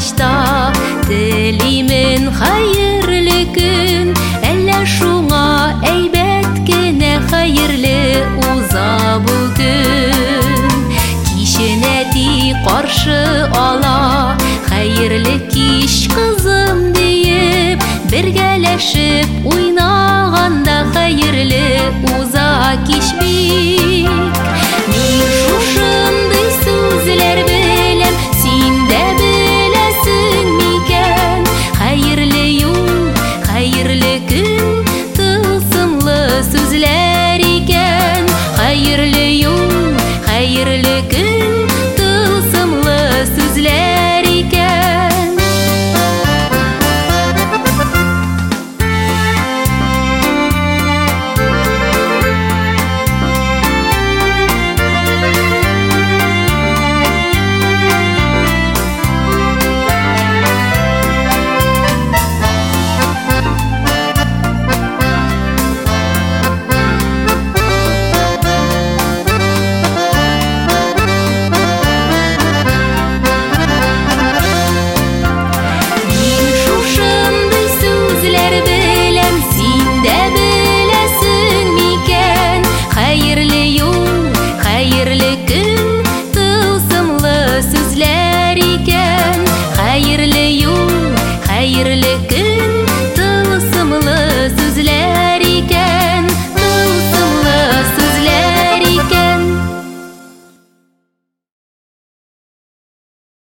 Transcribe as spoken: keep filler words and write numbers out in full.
башта телимен хайырлы күн, әллә шуңа әйбәт кенә хайырлы уза бүген. Кичен әти каршы ала, хайырлы кич кызым диеп, бергәләшеп уйнаганда хайырлы уза кич бик. Мин шушындый сүзләр беләм, син дә беләсең микән? Хайырлы юл, хайырлы көн, тылсымлы сүзләр икән. Хайырлы юл, хайырлы көн,